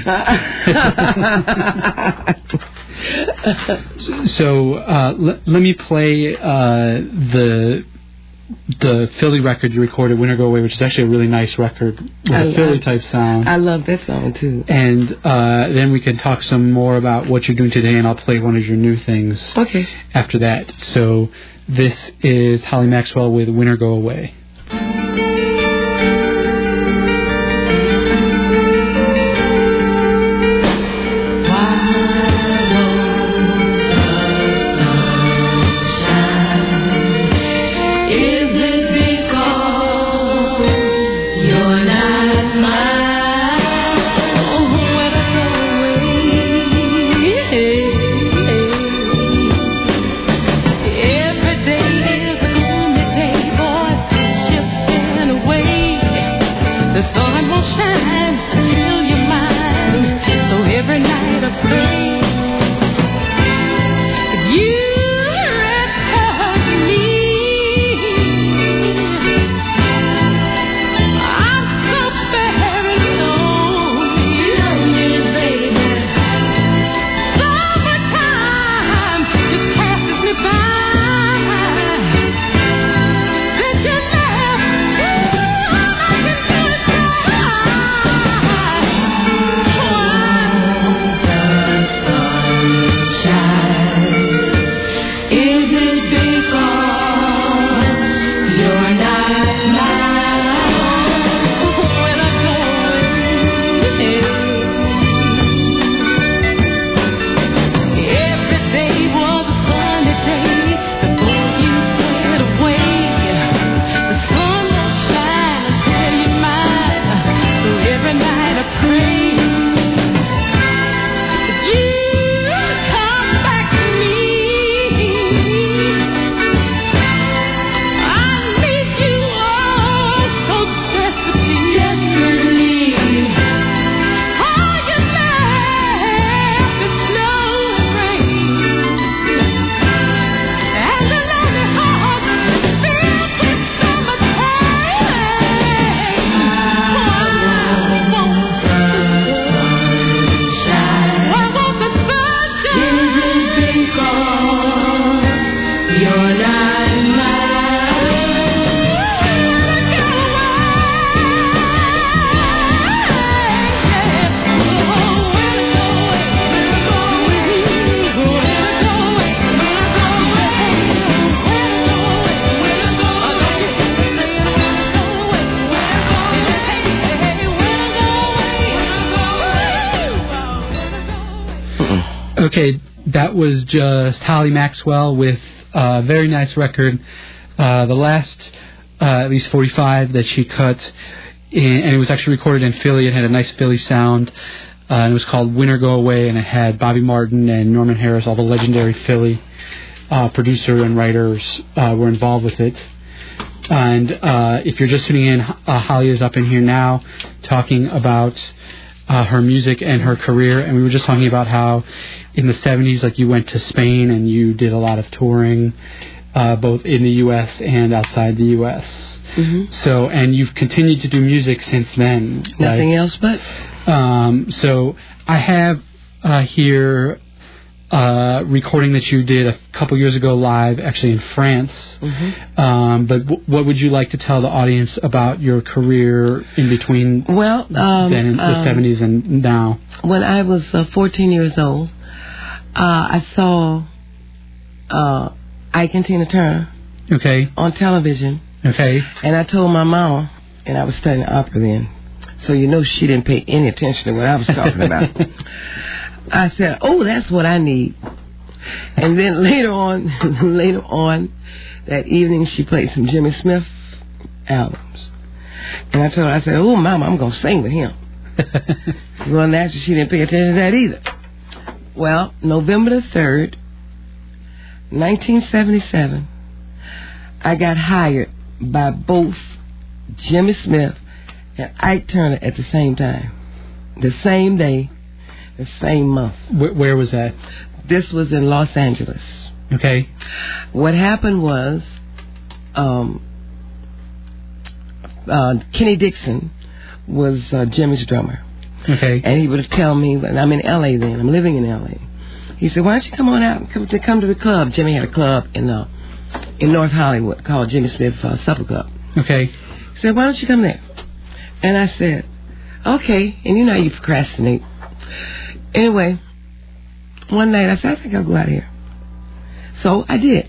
so uh, l- let me play uh, the. the Philly record you recorded, Winter Go Away, which is actually a really nice record with I, a Philly type sound. I love that song too. And uh, then we can talk some more about what you're doing today, and I'll play one of your new things. Okay. After that. So this is Holly Maxwell with Winter Go Away. You record me. Okay, that was just Holly Maxwell with a very nice record. Uh, the last, uh, at least forty-five that she cut, in, and it was actually recorded in Philly. It had a nice Philly sound. Uh, and it was called Winter Go Away, and it had Bobby Martin and Norman Harris, all the legendary Philly uh, producer and writers uh, were involved with it. And uh, if you're just tuning in, uh, Holly is up in here now talking about uh, her music and her career. And we were just talking about how in the seventies, like, you went to Spain and you did a lot of touring, uh, both in the U S and outside the U S. Mm-hmm. So, and you've continued to do music since then. Nothing right? else but. Um, so I have uh, here a recording that you did a couple years ago live, actually in France. Mm-hmm. Um, but w- what would you like to tell the audience about your career in between well, um, then in the um, seventies and now? When I was uh, fourteen years old, uh, I saw uh, Ike and Tina Turner okay. on television. Okay. And I told my mama, and I was studying opera then, so you know she didn't pay any attention to what I was talking about. I said, oh, that's what I need. And then later on, later on, that evening she played some Jimmy Smith albums. And I told her, I said, oh, Mama, I'm going to sing with him. Well, naturally, she didn't pay attention to that either. Well, November the third, nineteen seventy-seven, I got hired by both Jimmy Smith and Ike Turner at the same time. The same day, the same month. Where, where was that? This was in Los Angeles. Okay. What happened was, um, uh, Kenny Dixon was uh, Jimmy's drummer. Okay. And he would tell me, and I'm in L A then, I'm living in L A. He said, why don't you come on out and come to, come to the club? Jimmy had a club in uh, in North Hollywood called Jimmy Smith uh, Supper Club. Okay. He said, why don't you come there? And I said, okay. And you know how you procrastinate. Anyway, one night I said, I think I'll go out here. So I did.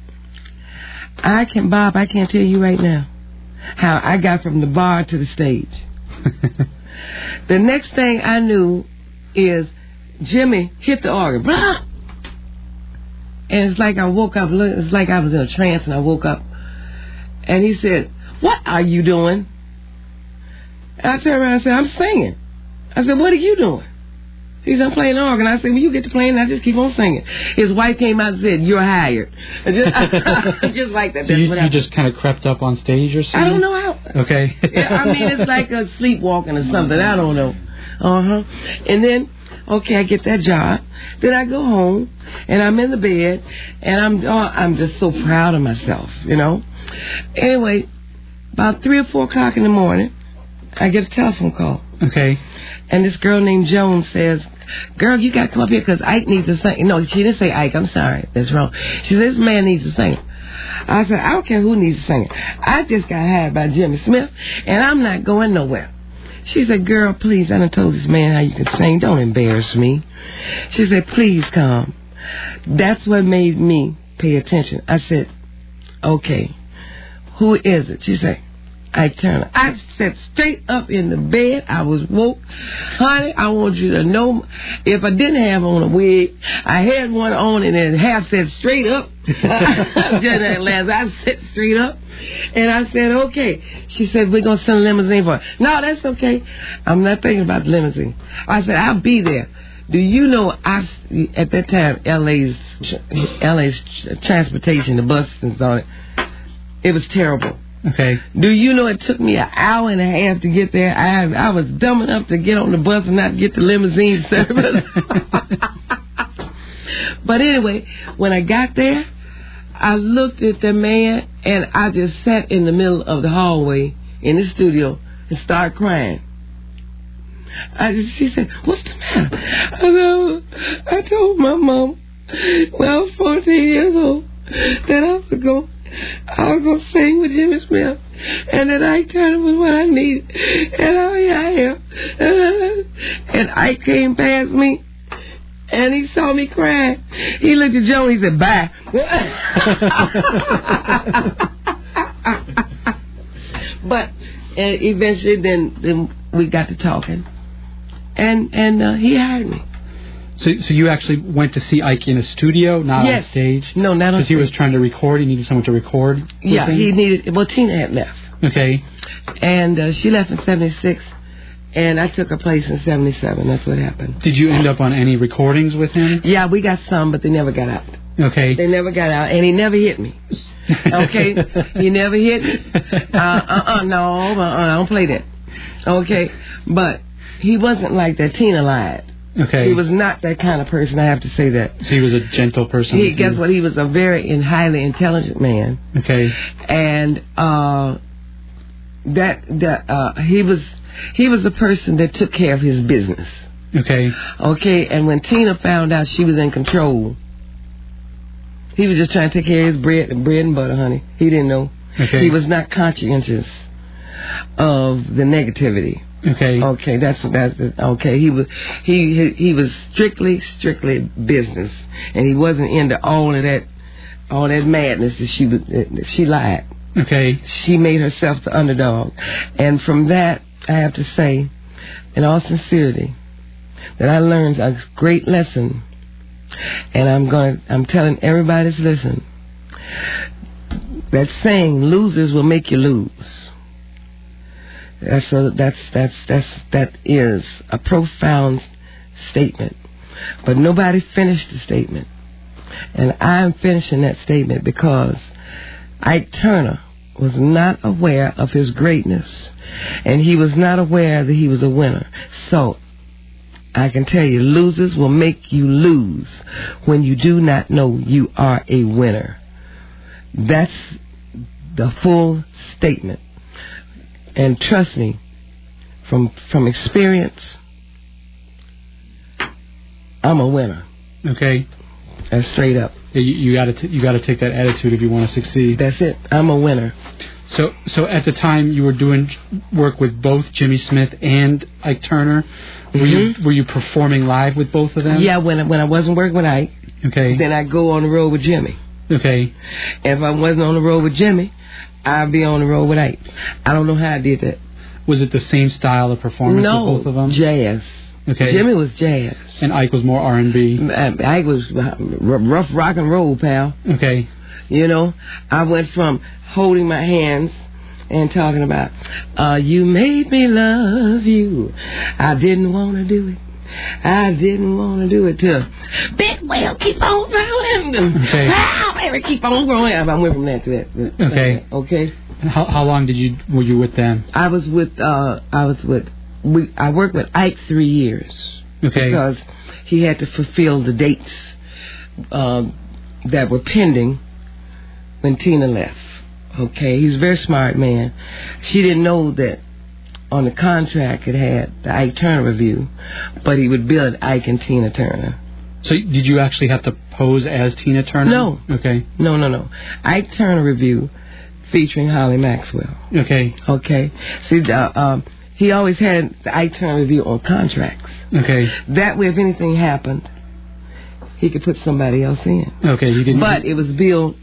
I can, Bob, I can't tell you right now how I got from the bar to the stage. The next thing I knew is Jimmy hit the organ. Blah! And it's like I woke up, it's like I was in a trance and I woke up. And he said, what are you doing? And I turned around and said, I'm singing. I said, what are you doing? He said, I'm playing the organ. I said, well, you get to playing, and I just keep on singing. His wife came out and said, you're hired. Just, just like that. So you, you just kind of crept up on stage or something? I don't know how. Okay. Yeah, I mean, it's like a sleepwalking or something. I don't know. Uh-huh. And then, okay, I get that job. Then I go home, and I'm in the bed, and I'm, oh, I'm just so proud of myself, you know. Anyway, about three or four o'clock in the morning, I get a telephone call. Okay. And this girl named Joan says, girl, you got to come up here because Ike needs to sing. No, she didn't say Ike. I'm sorry. That's wrong. She said, this man needs to sing. I said, I don't care who needs to sing. I just got hired by Jimmy Smith, and I'm not going nowhere. She said, girl, please, I done told this man how you can sing. Don't embarrass me. She said, please come. That's what made me pay attention. I said, okay, who is it? She said, Ike Turner. I sat straight up in the bed. I was woke. Honey, I want you to know, if I didn't have on a wig, I had one on and then half sat straight up. Just at last, I sat straight up. And I said, okay. She said, we're going to send a limousine for her. No, that's okay. I'm not thinking about the limousine. I said, I'll be there. Do you know, I, at that time, L A's, L A's transportation, the buses and all that, it was terrible. Okay. Do you know it took me an hour and a half to get there? I I was dumb enough to get on the bus and not get the limousine service. But anyway, when I got there, I looked at the man and I just sat in the middle of the hallway in the studio and started crying. I just, she said, what's the matter? I said, I told my mom when I was fourteen years old that I was going I was going to sing with Jimmy Smith, and that Ike Turner was what I needed, and oh, yeah, I am. And Ike came past me, and he saw me crying. He looked at Joe, and he said, bye. But uh, eventually, then, then we got to talking, and, and uh, he hired me. So, so you actually went to see Ike in a studio, not yes. on stage? No, not on stage. Because he was trying to record. He needed someone to record. Yeah, him? he needed. Well, Tina had left. Okay. And uh, she left in seventy-six, and I took her place in seventy-seven. That's what happened. Did you end up on any recordings with him? Yeah, we got some, but they never got out. Okay. They never got out, and he never hit me. Okay? He never hit me. Uh, uh-uh, no, uh-uh, I don't play that. Okay? But he wasn't like that. Tina lied. Okay. He was not that kind of person, I have to say that. So he was a gentle person? He, guess what? He was a very and highly intelligent man. Okay. And, uh... That that uh, he was he was the person that took care of his business. Okay. Okay, and when Tina found out she was in control, he was just trying to take care of his bread, bread and butter, honey. He didn't know. Okay. He was not conscientious of the negativity. Okay. Okay, that's that's okay. He was he he, he was strictly strictly business, and he wasn't into all of that all that madness that she was that she lied. Okay. She made herself the underdog. And from that, I have to say, in all sincerity, that I learned a great lesson. And I'm going I'm telling everybody that's listening, that saying, losers will make you lose. That's a, that's that's that's that is a profound statement. But nobody finished the statement. And I'm finishing that statement because Ike Turner was not aware of his greatness, and he was not aware that he was a winner. So, I can tell you, losers will make you lose when you do not know you are a winner. That's the full statement. And trust me, from from experience, I'm a winner. Okay. That's straight up. You, you got to you got to take that attitude if you want to succeed. That's it. I'm a winner. So so at the time you were doing work with both Jimmy Smith and Ike Turner. Were mm-hmm. you were you performing live with both of them? Yeah, when when I wasn't working with Ike. Okay. Then I go on the road with Jimmy. Okay. If I wasn't on the road with Jimmy, I'd be on the road with Ike. I don't know how I did that. Was it the same style of performance no, with both of them? Jazz. Okay. Jimmy was jazz. And Ike was more R and B. Ike was rough rock and roll, pal. Okay. You know, I went from holding my hands and talking about, uh, you made me love you. I didn't want to do it. I didn't want to do it to Big Well, keep on growing. Okay. Ah, baby, keep on growing. I went from that to that. Okay. Okay. How how long did you were you with them? I was with uh I was with we I worked with Ike three years. Okay. Because he had to fulfill the dates uh, that were pending when Tina left. Okay, he's a very smart man. She didn't know that on the contract it had the Ike Turner Review, but he would bill it Ike and Tina Turner. So did you actually have to pose as Tina Turner? No. Okay. No, no, no. Ike Turner Review featuring Holly Maxwell. Okay. Okay. See, uh, um, he always had the Ike Turner Review on contracts. Okay. That way, if anything happened, he could put somebody else in. Okay. He didn't. But it was billed.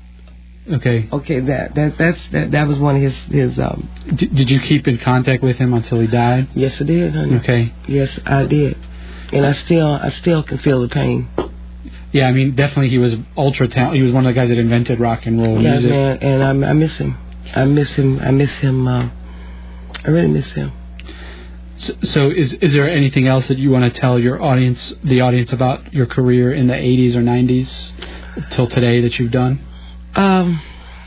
Okay. Okay. That that that's that, that was one of his his. Um, D- did you keep in contact with him until he died? Yes, I did, honey. Okay. Yes, I did, and I still I still can feel the pain. Yeah, I mean, definitely he was ultra talented. He was one of the guys that invented rock and roll yeah, music. Man, and I, I miss him. I miss him. I miss him. Uh, I really miss him. So, so is is there anything else that you want to tell your audience, the audience, about your career in the eighties or nineties till today that you've done? Um.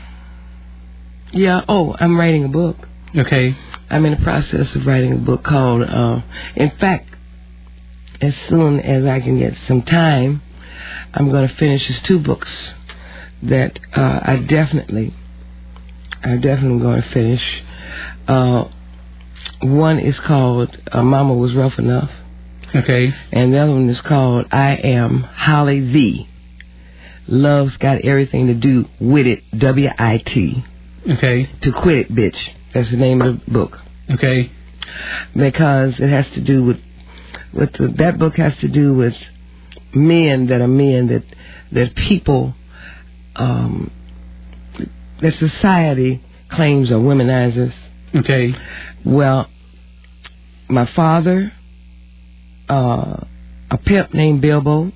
Yeah. Oh, I'm writing a book. Okay. I'm in the process of writing a book called. Uh, in fact, as soon as I can get some time, I'm going to finish his two books that uh, I definitely, I definitely going to finish. Uh, one is called uh, Mama Was Rough Enough. Okay. And the other one is called I Am Holly V. Love's got everything to do with it. W I T. Okay. To quit it, bitch. That's the name of the book. Okay. Because it has to do with, with the, that book has to do with men that are men that that people um, that society claims are womanizers. Okay. Well, my father uh, a pimp named Bilbo,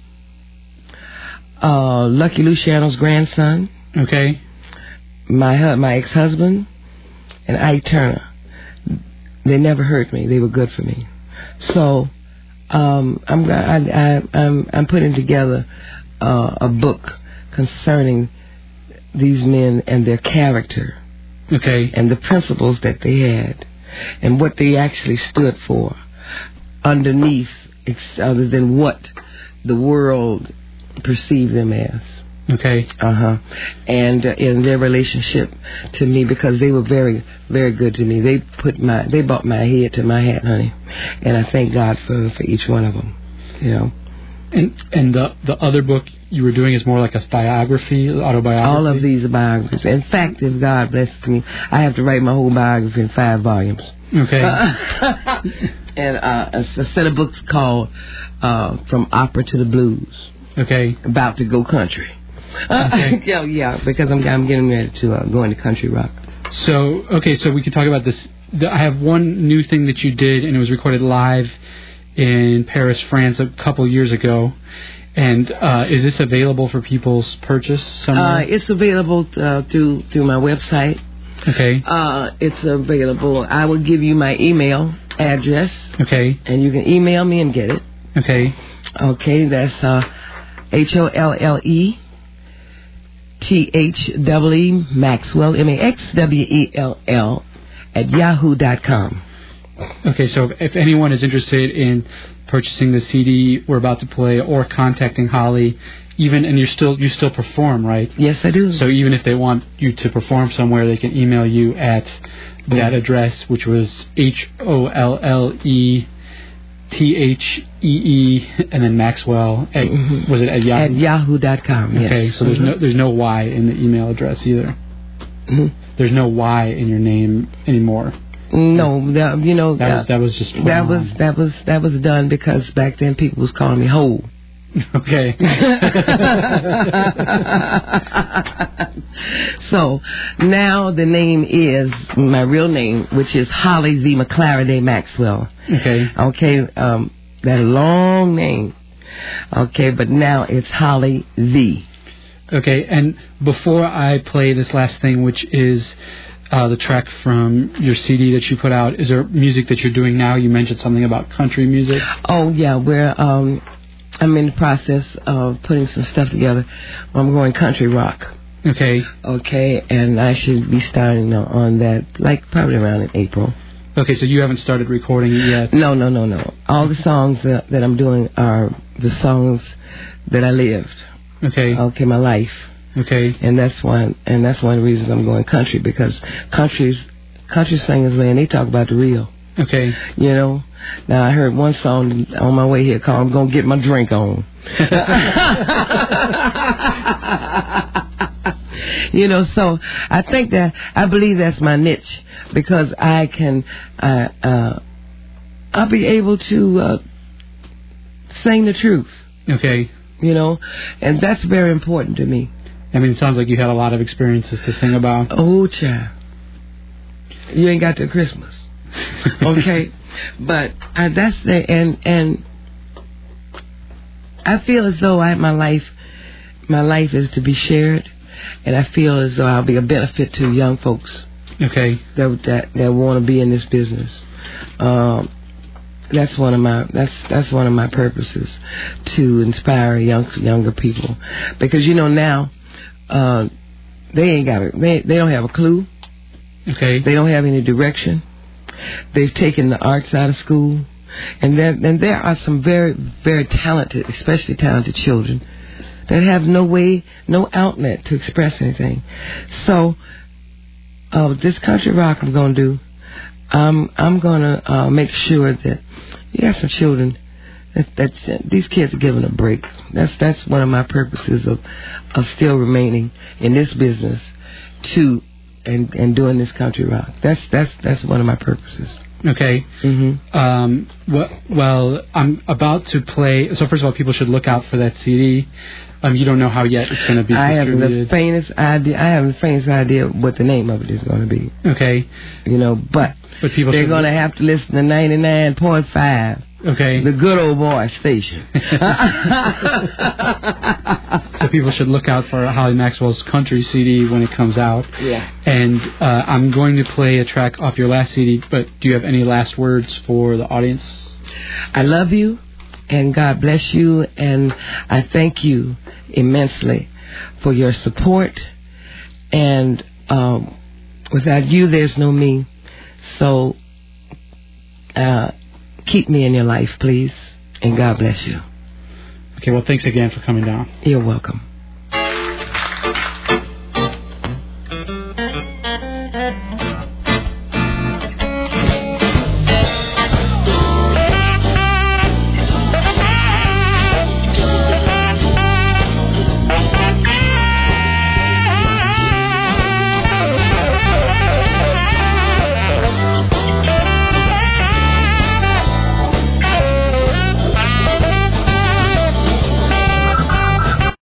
uh, Lucky Luciano's grandson. Okay. My hu- my ex-husband, and Ike Turner. They never hurt me. They were good for me. So um, I'm I, I, I'm I'm putting together uh, a book concerning these men and their character. Okay. And the principles that they had, and what they actually stood for, underneath, ex- other than what the world perceived them as. Okay. Uh-huh. And uh, in their relationship to me, because they were very, very good to me. They put my, they brought my head to my hat, honey. And I thank God for, for each one of them, you know. And and the the other book you were doing is more like a biography, autobiography? All of these are biographies. In fact, if God blesses me, I have to write my whole biography in five volumes. Okay. And uh, a, a set of books called uh, From Opera to the Blues. Okay. About to go country. Okay. yeah, yeah, because I'm I'm getting ready to uh, go into country rock. So, okay, so we could talk about this. The, I have one new thing that you did, and it was recorded live in Paris, France, a couple years ago. And uh, is this available for people's purchase somewhere? Uh, it's available uh, through through my website. Okay. Uh, it's available. I will give you my email address. Okay. And you can email me and get it. Okay. Okay, that's uh, H O L L E T H W E Maxwell, M A X W E L L, at yahoo dot com. Okay, so if, if anyone is interested in purchasing the C D we're about to play or contacting Holly, even, and you still you still perform, right? Yes, I do. So even if they want you to perform somewhere, they can email you at that address, which was H O L L E T H E E and then Maxwell at, mm-hmm. was it at Yahoo? At yahoo dot com, yes. Okay, so there's mm-hmm. no there's no Y in the email address either. Mm-hmm. There's no Y in your name anymore. No, that, you know that, that was that was just that was on. that was that was done because back then people was calling me Ho. Okay. So now the name is my real name, which is Holly Z. McClaraday Maxwell. Okay. Okay. Um, that long name. Okay, but now it's Holly Z. Okay, and before I play this last thing, which is uh, the track from your C D that you put out, is there music that you're doing now? You mentioned something about country music. Oh yeah, we're um. I'm in the process of putting some stuff together. I'm going country rock. Okay. Okay, and I should be starting on that, like, probably around in April. Okay, so you haven't started recording it yet? No, no, no, no. All the songs uh, that I'm doing are the songs that I lived. Okay. Okay, my life. Okay. And that's one, and that's one of the reasons I'm going country, because country's, country singers, man, they talk about the real. Okay. You know? Now, I heard one song on my way here called I'm Gonna Get My Drink On. You know, so I think that, I believe that's my niche, because I can, uh, uh, I'll be able to uh, sing the truth. Okay. You know, and that's very important to me. I mean, it sounds like you had a lot of experiences to sing about. Oh, child. You ain't got to Christmas. Okay? But uh, that's the, and, and I feel as though I, my life, my life is to be shared, and I feel as though I'll be a benefit to young folks. Okay. That that, that want to be in this business. Um, that's one of my that's that's one of my purposes, to inspire young younger people, because you know now, uh, they ain't got a, they they don't have a clue. Okay. They don't have any direction. They've taken the arts out of school, and there and there are some very very talented, especially talented children that have no way, no outlet to express anything. So, uh, this country rock I'm gonna do, um, I'm gonna uh, make sure that you got some children that that's, uh, these kids are given a break. That's that's one of my purposes of of still remaining in this business, to and and doing this country rock. That's that's that's one of my purposes. Okay. Mm-hmm. Um, well, well, I'm about to play. So first of all, people should look out for that C D. Um, you don't know how yet it's going to be I have distributed. the faintest idea. I have the faintest idea what the name of it is going to be. Okay. You know, but, but people they're going to have to listen to ninety-nine point five. Okay. The good old boy station. So people should look out for Holly Maxwell's country C D when it comes out. Yeah. And uh, I'm going to play a track off your last C D, but do you have any last words for the audience? I love you, and God bless you, and I thank you immensely for your support. And um, without you, there's no me. So uh, keep me in your life, please, and God bless you. Okay, well, thanks again for coming down. You're welcome.